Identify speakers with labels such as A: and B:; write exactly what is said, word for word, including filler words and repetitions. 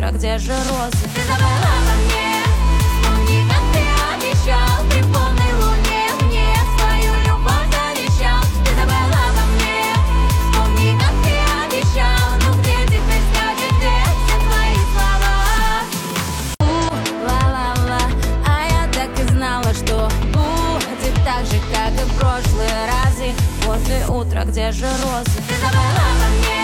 A: утро, где же розы?
B: Ты забыла обо мне, вспомни, как ты обещал. При полной луне мне свою любовь завещал. Ты забыла обо мне, вспомни, как ты обещал. Ну где теперь, скажи, где все твои слова?
A: У-ла-ла-ла, а я так и знала, что будет так же, как и в прошлые разы. После утра, где же розы?
B: Ты забыла обо мне.